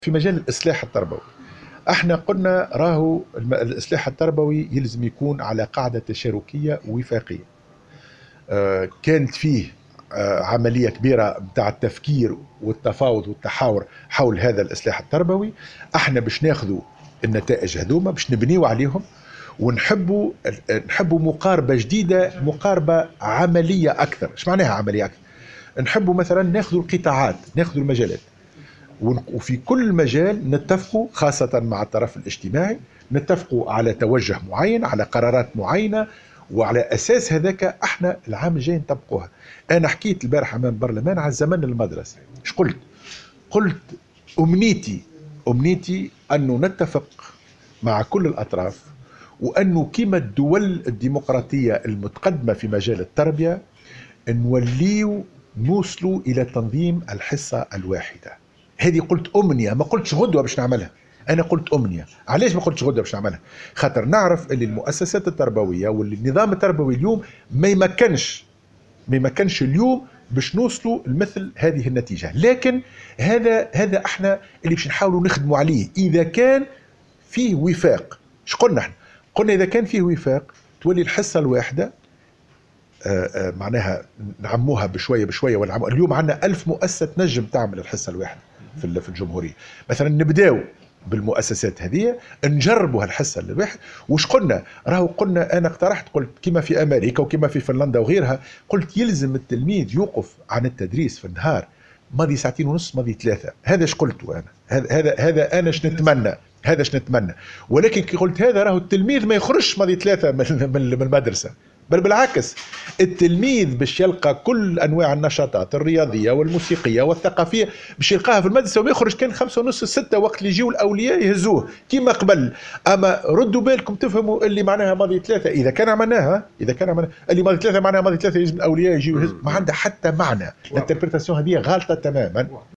في مجال الإصلاح التربوي احنا قلنا راهو الإصلاح التربوي يلزم يكون على قاعدة تشاركية ووفاقية. كانت فيه عملية كبيرة بتاع التفكير والتفاوض والتحاور حول هذا الإصلاح التربوي. احنا باش ناخذوا النتائج هذوما باش نبنيوا عليهم ونحبوا مقاربة جديدة، مقاربة عملية أكثر. ايش معناها عملية أكثر؟ نحبوا مثلا ناخذوا القطاعات، ناخذوا المجالات، وفي كل مجال نتفقوا خاصة مع الطرف الاجتماعي، نتفقوا على توجه معين، على قرارات معينة، وعلى أساس هذاك احنا العام الجاي نطبقوها. أنا حكيت البارح أمام البرلمان على الزمن المدرسي. ايش قلت؟ قلت أمنيتي أنه نتفق مع كل الأطراف، وأنه كما الدول الديمقراطية المتقدمة في مجال التربية نوصلوا إلى تنظيم الحصة الواحدة. هذه قلت أمنية، ما قلتش غدوة باش نعملها. أنا قلت أمنية. علاش ما قلتش غدوة باش نعملها؟ خاطر نعرف أن المؤسسات التربوية والنظام التربوي اليوم ما يمكنش اليوم باش نوصلوا لمثل هذه النتيجة. لكن هذا احنا اللي باش نحاولوا نخدموا عليه إذا كان فيه وفاق. ايش قلنا احنا؟ قلنا إذا كان فيه وفاق تولي الحصة الواحدة معناها نعموها بشويه بشويه. اليوم عندنا 1000 مؤسسه تنجم تعمل الحصه الواحده في الجمهوريه. مثلا نبداو بالمؤسسات هذه، نجربوا هالحصه الواحد. وش قلنا؟ قلنا انا اقترحت، قلت كما في امريكا وكما في فنلندا وغيرها، قلت يلزم التلميذ يوقف عن التدريس في النهار ماضي 2.5 ساعات، ماضي 3. هذا اش قلته انا، هذا انا اش نتمنى. ولكن كي قلت هذا التلميذ ما يخرجش ماضي 3 من المدرسه، بل بالعكس التلميذ باش يلقى كل انواع النشاطات الرياضيه والموسيقيه والثقافيه باش يلقاها في المدرسه، ويخرج كان 5:30 6 وقت اللي يجيو الاولياء يهزوه كيما قبل. اما ردوا بالكم تفهموا اللي معناها ماضي 3 اذا كان عملناها اللي ماضي 3 معناها ماضي 3 يجب الاولياء يجيو يهزوا، ما عندها حتى معنى. الانتربريتاسيون هذه غالطه تماما.